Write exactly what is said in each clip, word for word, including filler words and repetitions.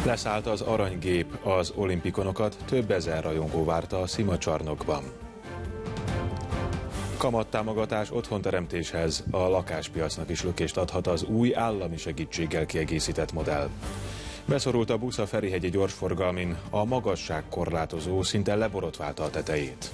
Leszállt az aranygép, az olimpikonokat több ezer rajongó várta a Szimacsarnokban. Kamattámogatás otthonteremtéshez, a lakáspiacnak is lökést adhat az új állami segítséggel kiegészített modell. Beszorult a busz a Ferihegyi gyorsforgalmin, a magasságkorlátozó szinte leborotválta a tetejét.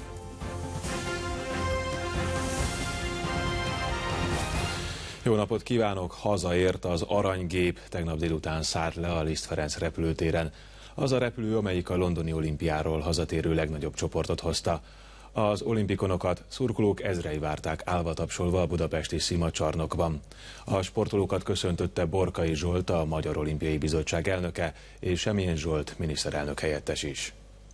Jó napot kívánok! Hazaért az aranygép, tegnap délután szállt le a Liszt Ferenc repülőtéren. Az a repülő, amelyik a londoni olimpiáról hazatérő legnagyobb csoportot hozta. Az olimpikonokat szurkolók ezrei várták állva tapsolva a budapesti Szimacsarnokban. A sportolókat köszöntötte Borkai Zsolt, a Magyar Olimpiai Bizottság elnöke, és Semjén Zsolt miniszterelnök helyettes is.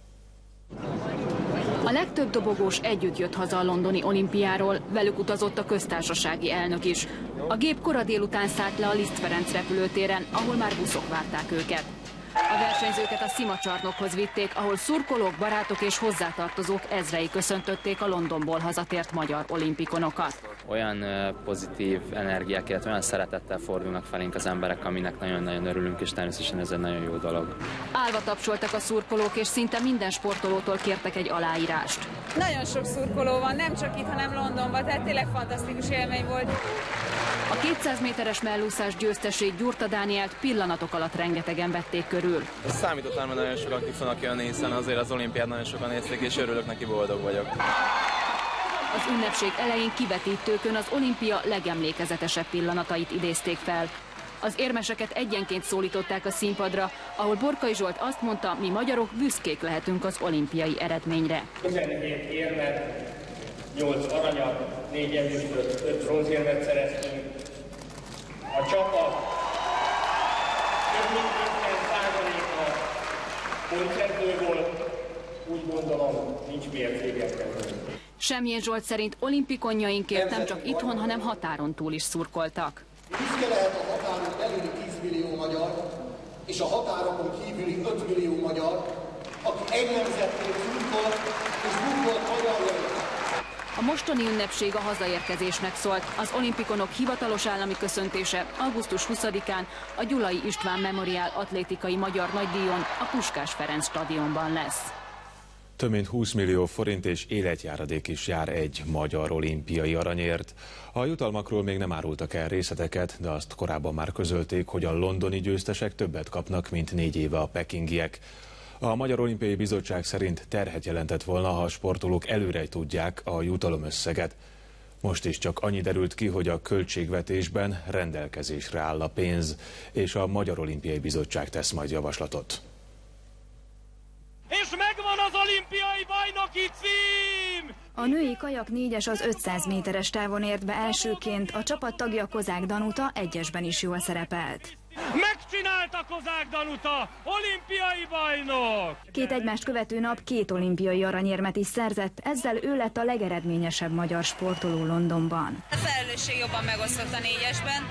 A legtöbb dobogós együtt jött haza a londoni olimpiáról, velük utazott a köztársasági elnök is. A gép kora délután szállt le a Liszt Ferenc repülőtéren, ahol már buszok várták őket. A versenyzőket a Szimacsarnokhoz vitték, ahol szurkolók, barátok és hozzátartozók ezrei köszöntötték a Londonból hazatért magyar olimpikonokat. Olyan pozitív energiák, illetve olyan szeretettel fordulnak felénk az emberek, aminek nagyon-nagyon örülünk, és természetesen ez egy nagyon jó dolog. Állva tapsoltak a szurkolók, és szinte minden sportolótól kértek egy aláírást. Nagyon sok szurkoló van, nem csak itt, hanem Londonban, tehát tényleg fantasztikus élmény volt. A kétszáz méteres mellúszás győztesét, Gyurta Dánielt pillanatok alatt rengetegen vették körül. Számítottam, hogy nagyon sokan ki fognak jönni, hiszen azért az olimpiát nagyon sokan nézték, és örülök neki, boldog vagyok. Az ünnepség elején kivetítőkön az olimpia legemlékezetesebb pillanatait idézték fel. Az érmeseket egyenként szólították a színpadra, ahol Borkai Zsolt azt mondta, mi magyarok büszkék lehetünk az olimpiai eredményre. tizenhét érmet, nyolc aranyat, négy ezüstöt, öt bronzérmet szereztünk. A csapat több mint ötven százaléka pontszerző volt, úgy gondolom, nincs miért szégyelkezni. Semjén Zsolt szerint olimpikonjainkért nem csak itthon, hanem határon túl is szurkoltak. Büszke lehet a határon belüli tíz millió magyar, és a határokon kívüli öt millió magyar, aki egy nemzetként szurkolt és burkolt magyarul. A mostani ünnepség a hazaérkezésnek szólt. Az olimpikonok hivatalos állami köszöntése augusztus huszadikán a Gyulai István Memoriál atlétikai magyar nagydíjon a Puskás Ferenc stadionban lesz. Több mint húsz millió forint és életjáradék is jár egy magyar olimpiai aranyért. A jutalmakról még nem árultak el részleteket, de azt korábban már közölték, hogy a londoni győztesek többet kapnak, mint négy éve a pekingiek. A Magyar Olimpiai Bizottság szerint terhet jelentett volna, ha a sportolók előre tudják a jutalomösszeget. Most is csak annyi derült ki, hogy a költségvetésben rendelkezésre áll a pénz, és a Magyar Olimpiai Bizottság tesz majd javaslatot. És megvan az olimpiai bajnoki cím! A női kajak négyes az ötszáz méteres távon ért be elsőként, a csapat tagja Kozák Danuta egyesben is jól szerepelt. Megcsinálta Kozák Danuta, olimpiai bajnok! Két egymást követő nap két olimpiai aranyérmet is szerzett, ezzel ő lett a legeredményesebb magyar sportoló Londonban. A felelősség jobban megosztott a négyesben.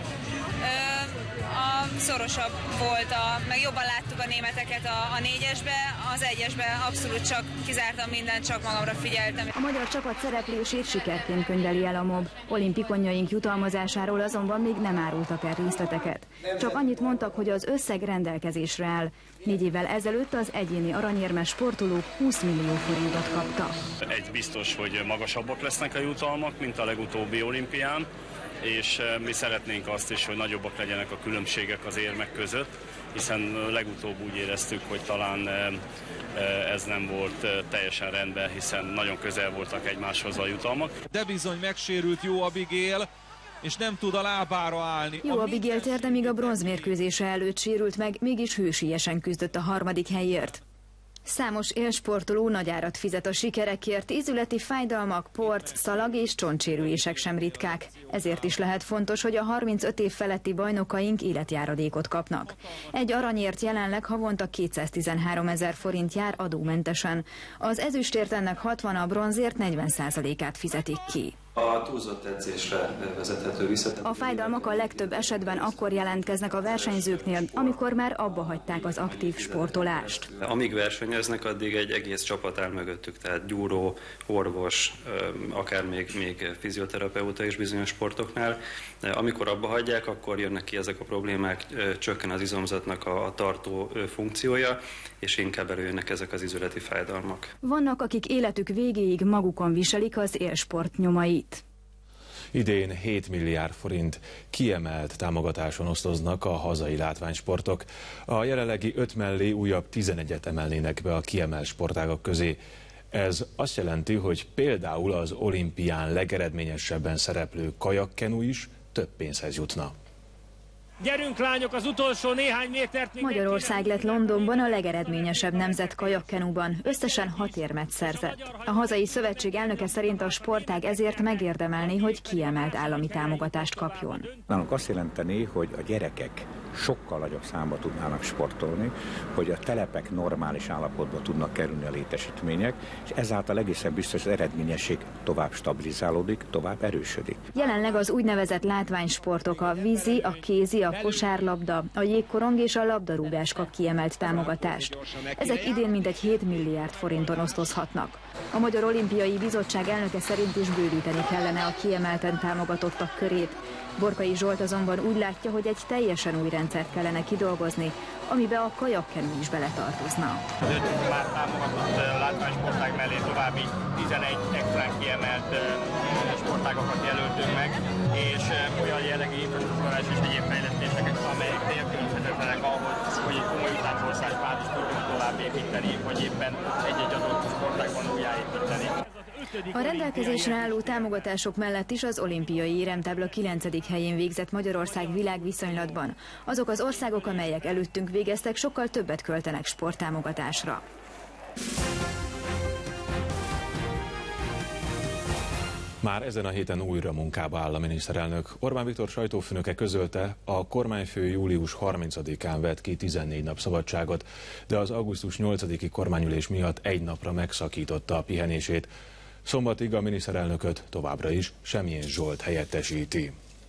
A szorosabb volt, a, meg jobban láttuk a németeket a, a négyesbe, az egyesbe abszolút csak kizártam mindent, csak magamra figyeltem. A magyar csapat szereplését sikerként könyveli el a MOB. Olimpikonjaink jutalmazásáról azonban még nem árultak el részleteket. Csak annyit mondtak, hogy az összeg rendelkezésre áll. Négy évvel ezelőtt az egyéni aranyérmes sportolók húsz millió forintot kaptak. Egy biztos, hogy magasabbak lesznek a jutalmak, mint a legutóbbi olimpián, és mi szeretnénk azt is, hogy nagyobbak legyenek a különbségek az érmek között, hiszen legutóbb úgy éreztük, hogy talán ez nem volt teljesen rendben, hiszen nagyon közel voltak egymáshoz a jutalmak. De bizony megsérült Jó Abigail, és nem tud a lábára állni. Jó Abigail térde még a bronzmérkőzése előtt sérült meg, mégis hősiesen küzdött a harmadik helyért. Számos élsportoló nagy árat fizet a sikerekért, ízületi fájdalmak, porc, szalag és csontsérülések sem ritkák. Ezért is lehet fontos, hogy a harmincöt év feletti bajnokaink életjáradékot kapnak. Egy aranyért jelenleg havonta kétszáztizenhárom ezer forint jár adómentesen. Az ezüstért ennek hatvan, a bronzért negyven százalékát fizetik ki. A túlzott edzésre vezethető vissza. A fájdalmak a legtöbb esetben akkor jelentkeznek a versenyzőknél, amikor már abba hagyták az aktív sportolást. Amíg versenyeznek, addig egy egész csapat áll mögöttük, tehát gyúró, orvos, akár még, még fizioterapeuta is bizonyos sportoknál. Amikor abba hagyják, akkor jönnek ki ezek a problémák, csökken az izomzatnak a, a tartó funkciója, és inkább előjönnek ezek az izületi fájdalmak. Vannak, akik életük végéig magukon viselik az élsport nyomait. Idén hét milliárd forint kiemelt támogatáson osztoznak a hazai látványsportok. A jelenlegi öt mellé újabb tizenegyet emelnének be a kiemelt sportágak közé. Ez azt jelenti, hogy például az olimpián legeredményesebben szereplő kajakkenu is több pénzhez jutna. Gyerünk lányok, az utolsó néhány métert... Magyarország lett Londonban a legeredményesebb nemzet kajakkenuban, összesen hat érmet szerzett. A hazai szövetség elnöke szerint a sportág ezért megérdemelni, hogy kiemelt állami támogatást kapjon. Nálunk azt jelenteni, hogy a gyerekek sokkal nagyobb számba tudnának sportolni, hogy a telepek normális állapotba tudnak kerülni a létesítmények, és ezáltal egészen biztos az eredményesség tovább stabilizálódik, tovább erősödik. Jelenleg az úgynevezett látványsportok, a vízi, a kézi, a kosárlabda, a jégkorong és a labdarúgás kap kiemelt támogatást. Ezek idén mintegy hét milliárd forinton osztozhatnak. A Magyar Olimpiai Bizottság elnöke szerint is bővíteni kellene a kiemelten támogatottak körét. Borkai Zsolt azonban úgy látja, hogy egy teljesen új rendszert kellene kidolgozni, amibe a kajakkenu is beletartozna. Az öt már támogatott látványsportág mellé további tizenegy extrán kiemelt sportágokat jelöltünk meg, és olyan jellegű infrastruktúrás és egyéb fejlesztéseket, amelyek nélkülözhetetlenek ahhoz, hogy egy komoly utánpótlást is tudjunk tovább építeni, vagy éppen egy-egy adott sportágban újjáépíteni. A rendelkezésre álló támogatások mellett is az olimpiai éremtábla kilencedik helyén végzett Magyarország világviszonylatban. Azok az országok, amelyek előttünk végeztek, sokkal többet költenek sporttámogatásra. Már ezen a héten újra munkába áll a miniszterelnök. Orbán Viktor sajtófőnöke közölte, a kormányfő július harmincadikán vett ki tizennégy nap szabadságot, de az augusztus nyolcadiki kormányülés miatt egy napra megszakította a pihenését. Szombatig a miniszterelnököt továbbra is Semjén Zsolt helyettesíti.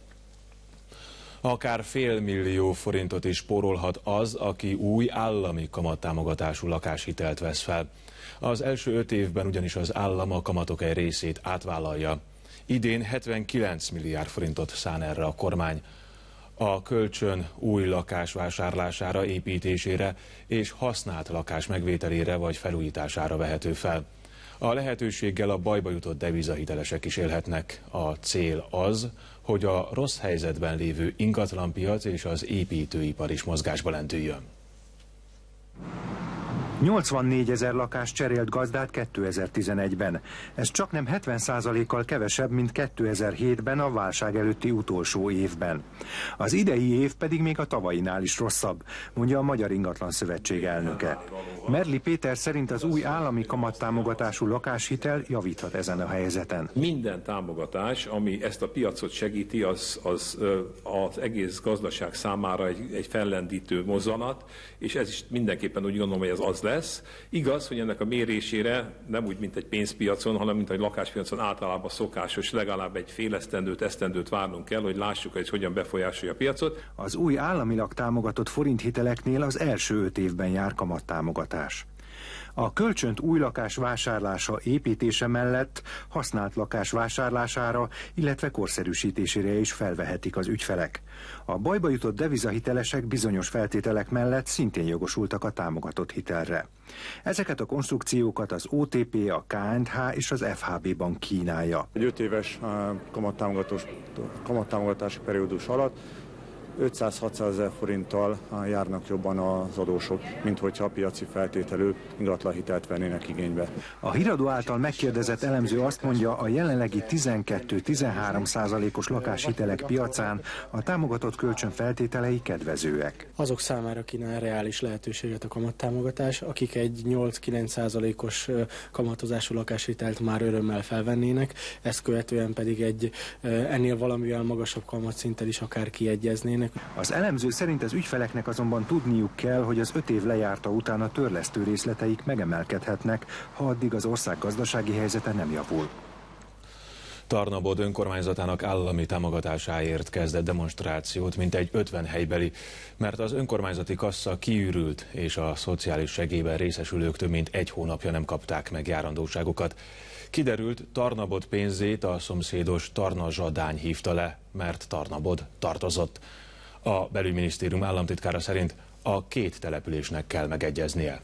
Akár fél millió forintot is spórolhat az, aki új állami kamattámogatású lakáshitelt vesz fel. Az első öt évben ugyanis az állam a kamatok egy részét átvállalja. Idén hetvenkilenc milliárd forintot szán erre a kormány. A kölcsön új lakás vásárlására, építésére és használt lakás megvételére vagy felújítására vehető fel. A lehetőséggel a bajba jutott devizahitelesek is élhetnek. A cél az, hogy a rossz helyzetben lévő ingatlanpiac és az építőipar is mozgásba lendüljön. nyolcvannégy ezer lakás cserélt gazdát kétezer-tizenegyben. Ez csaknem hetven százalékkal kevesebb, mint kétezer-hétben, a válság előtti utolsó évben. Az idei év pedig még a tavainál is rosszabb, mondja a Magyar Ingatlan Szövetség elnöke. Merli Péter szerint az új állami kamattámogatású lakáshitel javíthat ezen a helyzeten. Minden támogatás, ami ezt a piacot segíti, az, az, az egész gazdaság számára egy, egy fellendítő mozzanat, és ez is mindenképpen úgy gondolom, hogy ez az lesz. Igaz, hogy ennek a mérésére nem úgy, mint egy pénzpiacon, hanem mint egy lakáspiacon általában szokásos, legalább egy fél esztendőt, esztendőt várnunk kell, hogy lássuk, hogy hogyan befolyásolja a piacot. Az új államilag támogatott forinthiteleknél az első öt évben jár kamattámogatás. A kölcsönt új lakás vásárlása, építése mellett használt lakás vásárlására, illetve korszerűsítésére is felvehetik az ügyfelek. A bajba jutott devizahitelesek bizonyos feltételek mellett szintén jogosultak a támogatott hitelre. Ezeket a konstrukciókat az o té pé, a ká end há és az ef há bé bank kínálja. Egy öt éves kamattámogatási periódus alatt ötszáz-hatszázezer forinttal járnak jobban az adósok, mint hogyha a piaci feltételű ingatlanhitelt vennének igénybe. A híradó által megkérdezett elemző azt mondja, a jelenlegi tizenkét-tizenhárom százalékos lakáshitelek piacán a támogatott kölcsön feltételei kedvezőek. Azok számára kínál reális lehetőséget a kamattámogatás, akik egy nyolc-kilenc százalékos kamatozású lakáshitelt már örömmel felvennének, ezt követően pedig egy ennél valamivel magasabb kamatszinttel is akár kiegyeznének. Az elemző szerint az ügyfeleknek azonban tudniuk kell, hogy az öt év lejárta után a törlesztő részleteik megemelkedhetnek, ha addig az ország gazdasági helyzete nem javul. Tarnabod önkormányzatának állami támogatásáért kezdett demonstrációt mintegy ötven helybeli, mert az önkormányzati kassa kiürült, és a szociális segélyben részesülők több mint egy hónapja nem kapták meg járandóságokat. Kiderült, Tarnabod pénzét a szomszédos Tarna-Zsadány hívta le, mert Tarnabod tartozott. A belügyminisztérium államtitkára szerint a két településnek kell megegyeznie.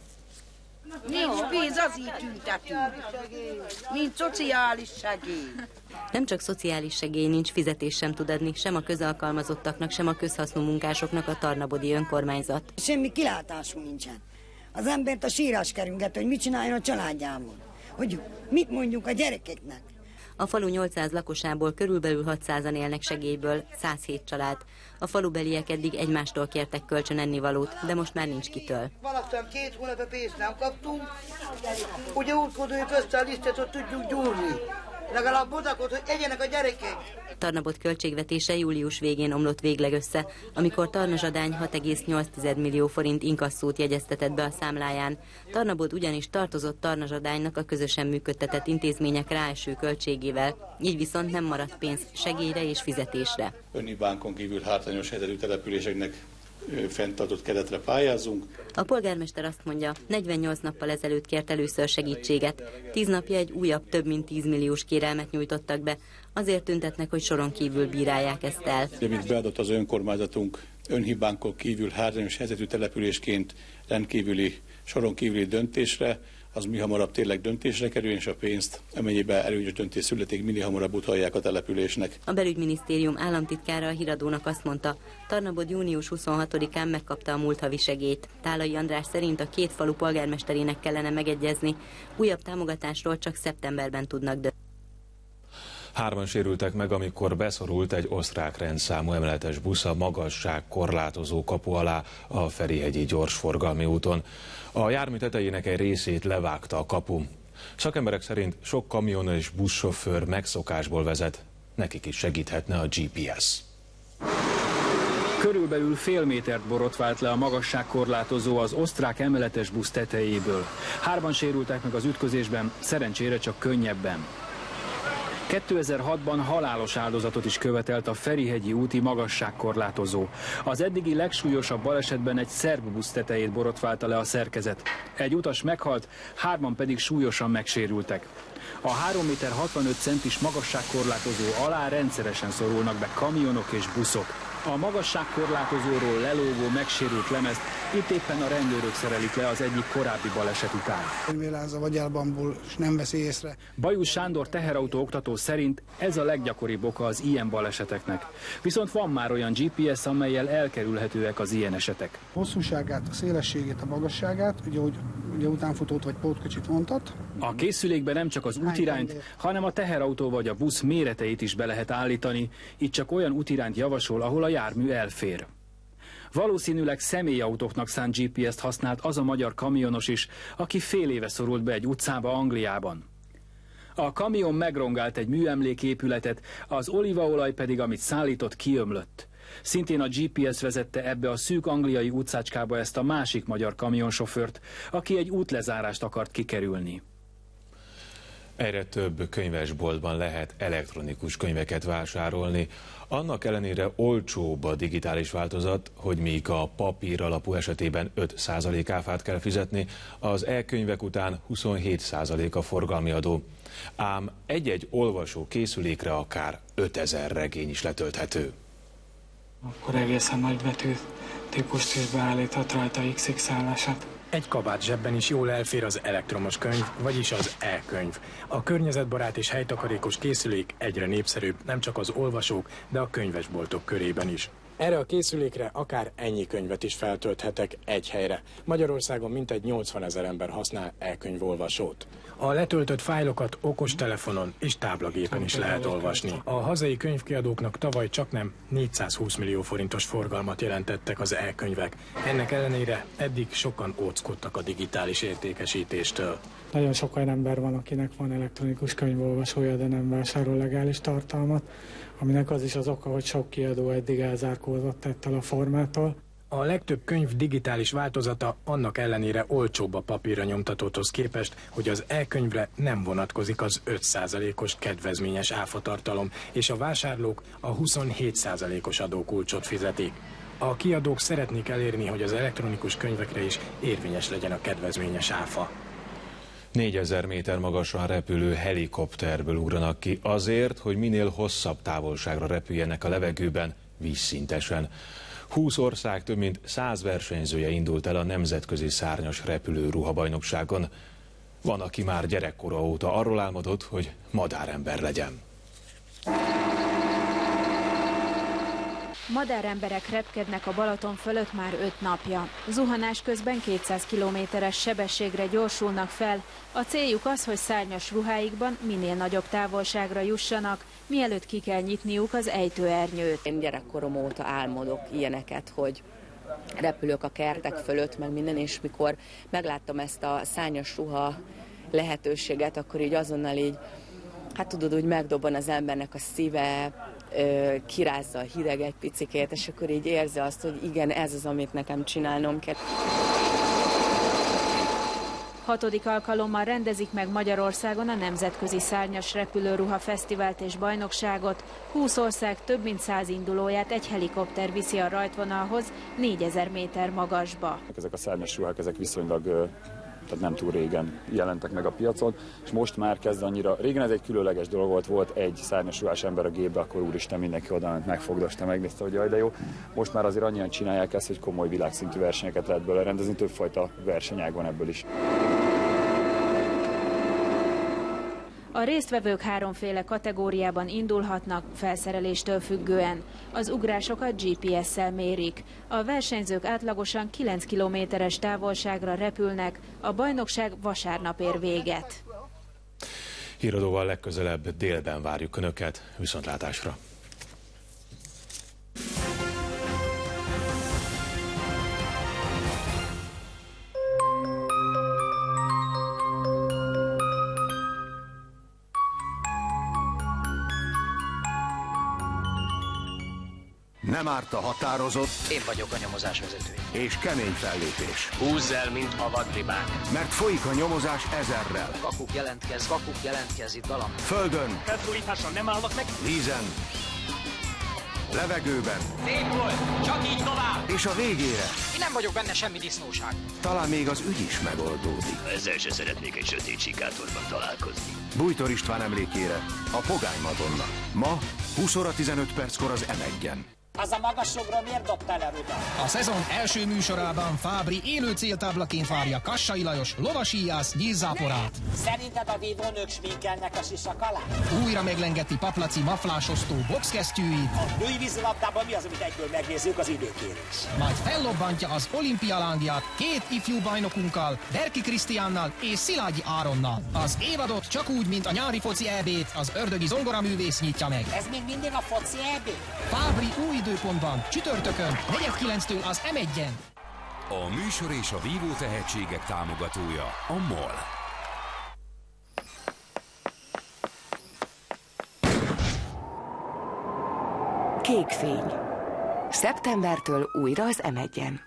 Nincs pénz, az így tüntetünk. Nincs szociális segély. Nem csak szociális segély, nincs, fizetés sem tud adni, sem a közalkalmazottaknak, sem a közhasznú munkásoknak a tarnabodi önkormányzat. Semmi kilátásunk nincsen. Az embert a sírás kerünget, hogy mit csináljon a családjával. Hogy mit mondjuk a gyerekeknek. A falu nyolcszáz lakosából körülbelül hatszázan élnek segélyből, száz hét család. A falubeliek eddig egymástól kértek kölcsön ennivalót, de most már nincs kitől. Valószínűleg két hónapja pénzt nem kaptunk, ugye útkodójuk össze a lisztet, hogy tudjuk gyúrni. Legalább bodakot, hogy egyenek a gyerekek. Tarnabod költségvetése július végén omlott végleg össze, amikor Tarna-Zsadány hat egész nyolc millió forint inkasszót jegyeztetett be a számláján. Tarnabod ugyanis tartozott Tarna-Zsadánynak a közösen működtetett intézmények ráeső költségével, így viszont nem maradt pénz segélyre és fizetésre. Önhibánkon kívül hátrányos helyzetű településeknek fenntartott keretre pályázunk. A polgármester azt mondja, negyvennyolc nappal ezelőtt kért először segítséget. Tíz napja egy újabb, több mint tíz milliós kérelmet nyújtottak be. Azért tüntetnek, hogy soron kívül bírálják ezt el. Amit beadott az önkormányzatunk önhibánkon kívül hátrányos helyzetű településként rendkívüli, soron kívüli döntésre, az mi hamarabb tényleg döntésre kerül, és a pénzt, amennyiben előnyös döntés születik, minél hamarabb utalják a településnek. A belügyminisztérium államtitkára a híradónak azt mondta, Tarnabod június huszonhatodikán megkapta a múlt havi segélyt. Tálai András szerint a két falu polgármesterének kellene megegyezni, újabb támogatásról csak szeptemberben tudnak dönteni. Hárman sérültek meg, amikor beszorult egy osztrák rendszámú emeletes busz a magasságkorlátozó kapu alá a Ferihegyi gyorsforgalmi úton. A jármű tetejének egy részét levágta a kapu. Szakemberek szerint sok kamion és buszsofőr megszokásból vezet, nekik is segíthetne a gé pé es. Körülbelül fél métert borotvált le a magasságkorlátozó az osztrák emeletes busz tetejéből. Hárman sérültek meg az ütközésben, szerencsére csak könnyebben. kétezer-hatban halálos áldozatot is követelt a Ferihegyi úti magasságkorlátozó. Az eddigi legsúlyosabb balesetben egy szerb busz tetejét borotválta le a szerkezet. Egy utas meghalt, hárman pedig súlyosan megsérültek. A három méter hatvanöt centis magasságkorlátozó alá rendszeresen szorulnak be kamionok és buszok. A magasságkorlátozóról lelógó megsérült lemezt itt éppen a rendőrök szerelik le az egyik korábbi baleset után. Könyvéláz a vagyárbamból, és nem veszi észre. Bajusz Sándor teherautó oktató szerint ez a leggyakoribb oka az ilyen baleseteknek. Viszont van már olyan gé pé es, amellyel elkerülhetőek az ilyen esetek. Hosszúságát, a szélességét, a magasságát, ugye, hogy, ugye utánfutót vagy pótkocsit vontat. A készülékben nem csak az útirányt, hanem a teherautó vagy a busz méreteit is be lehet állítani, itt csak olyan útirányt javasol, ahol a jármű elfér. Valószínűleg személyautóknak szánt gé pé es-t használt az a magyar kamionos is, aki fél éve szorult be egy utcába Angliában. A kamion megrongált egy műemléképületet, az olívaolaj pedig, amit szállított, kiömlött. Szintén a gé pé es vezette ebbe a szűk angliai utcácskába ezt a másik magyar kamionsofőrt, aki egy útlezárást akart kikerülni. Egyre több könyvesboltban lehet elektronikus könyveket vásárolni. Annak ellenére olcsóbb a digitális változat, hogy míg a papír alapú esetében öt százalék áfát kell fizetni, az e-könyvek után huszonhét százalék a forgalmi adó. Ám egy-egy olvasó készülékre akár ötezer regény is letölthető. Akkor egészen nagybetű típust is beállíthat rajta iksz iksz állását. Egy kabát zsebben is jól elfér az elektromos könyv, vagyis az e-könyv. A környezetbarát és helytakarékos készülék egyre népszerűbb, nem csak az olvasók, de a könyvesboltok körében is. Erre a készülékre akár ennyi könyvet is feltölthetek egy helyre. Magyarországon mintegy nyolcvanezer ember használ e-könyvolvasót. A letöltött fájlokat okostelefonon és táblagépen is lehet olvasni. A hazai könyvkiadóknak tavaly csaknem négyszázhúsz millió forintos forgalmat jelentettek az e-könyvek. Ennek ellenére eddig sokan óckodtak a digitális értékesítéstől. Nagyon sok olyan ember van, akinek van elektronikus könyvolvasója, de nem vásárol legális tartalmat, aminek az is az oka, hogy sok kiadó eddig elzárkózott ettől a formától. A legtöbb könyv digitális változata annak ellenére olcsóbb a papírra nyomtatóthoz képest, hogy az e-könyvre nem vonatkozik az öt százalékos kedvezményes áfatartalom, és a vásárlók a huszonhét százalékos adókulcsot fizetik. A kiadók szeretnék elérni, hogy az elektronikus könyvekre is érvényes legyen a kedvezményes áfa. négyezer méter magasan repülő helikopterből ugranak ki azért, hogy minél hosszabb távolságra repüljenek a levegőben vízszintesen. húsz ország több mint száz versenyzője indult el a nemzetközi szárnyas repülő ruhabajnokságon. Van, aki már gyerekkora óta arról álmodott, hogy madárember legyen. Madáremberek repkednek a Balaton fölött már öt napja. Zuhanás közben kétszáz kilométeres sebességre gyorsulnak fel. A céljuk az, hogy szárnyas ruháikban minél nagyobb távolságra jussanak, mielőtt ki kell nyitniuk az ejtőernyőt. Én gyerekkorom óta álmodok ilyeneket, hogy repülök a kertek fölött, meg minden, és mikor megláttam ezt a szárnyas ruha lehetőséget, akkor így azonnal így, hát tudod, úgy megdobban az embernek a szíve, kirázza a hideg egy picikét, és akkor így érzi azt, hogy igen, ez az, amit nekem csinálnom kell. Hatodik alkalommal rendezik meg Magyarországon a Nemzetközi Szárnyas Repülőruha Fesztivált és Bajnokságot. húsz ország több mint száz indulóját egy helikopter viszi a rajtvonalhoz négyezer méter magasba. Ezek a szárnyas ruhák, ezek viszonylag tehát nem túl régen jelentek meg a piacon, és most már kezd annyira, régen ez egy különleges dolog volt, volt egy szárnyas ruhás ember a gépbe, akkor úristen, mindenki odament, megfogdosta, megnézte, hogy jaj, de jó. Most már azért annyian csinálják ezt, hogy komoly világszintű versenyeket lehet belőle rendezni, többfajta versenyág van ebből is. A résztvevők háromféle kategóriában indulhatnak, felszereléstől függően. Az ugrásokat gé pé es-szel mérik. A versenyzők átlagosan kilenc kilométeres távolságra repülnek, a bajnokság vasárnap ér véget. Híradóval legközelebb délben várjuk Önöket, viszontlátásra! Nem árt a határozott. Én vagyok a nyomozás vezetője. És kemény fellépés. Húzz el, mint a vadribák. Mert folyik a nyomozás ezerrel. Kakuk jelentkez, kakuk jelentkez itt valami. Földön. Felszólítással nem állnak meg. Vízen. Levegőben. Szép volt, csak így tovább. És a végére. Én nem vagyok benne semmi disznóság. Talán még az ügy is megoldódik. Ezzel se szeretnék egy sötét sikátorban találkozni. Bújtor István emlékére a Pogány Madonna. Ma húsz óra tizenöt perckor az em egyen. Az a magasugró miért dobtál el oda? A szezon első műsorában Fábri élő céltáblaként várja Kassai Lajos lovasíjász nyílzáporát. Szerinted a vívónők sminkelnek a sisak alá? Újra meglengeti Paplaci maflásosztó boxkesztyűit. A női vízilabdában mi az, amit egyből megnézzük, az időkérés? Majd fellobbantja az olimpia lángját két ifjú bajnokunkkal, Berki Krisztiánnal és Szilágyi Áronnal. Az évadot csak úgy, mint a nyári foci é bét az ördögi zongoraművész nyitja meg. Ez még mindig a foci é bé? Fábri új időpontban, csütörtökön, negyed kilenctől az em egyen. A műsor és a vívó tehetségek támogatója a MOL. Kék fény. Szeptembertől újra az em egyen.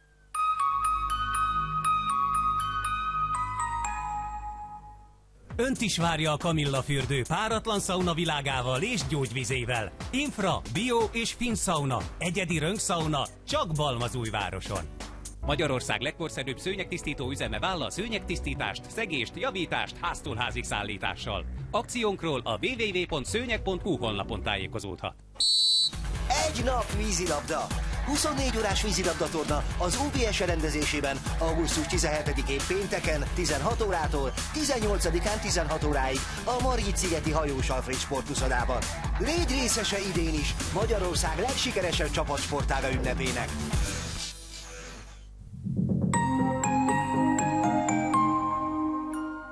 Önt is várja a Kamilla fürdő páratlan szauna világával és gyógyvizével. Infra, bio és finn szauna, egyedi röngszauna, csak Balmazújvároson. Magyarország legkorszerűbb szőnyegtisztító üzeme vállal szőnyegtisztítást, szegést, javítást háztól házig szállítással. Akciónkról a double-u double-u double-u pont szőnyeg pont hu honlapon tájékozódhat. Egy nap vízilabda! huszonnégy órás vízilabdatorna az o bé es rendezésében augusztus tizenhetedikén pénteken tizenhat órától, tizennyolcadikán tizenhat óráig a Margit-szigeti Hajós Alfréd sportuszodában. Légy részese idén is Magyarország legsikeresebb csapatsportága ünnepének.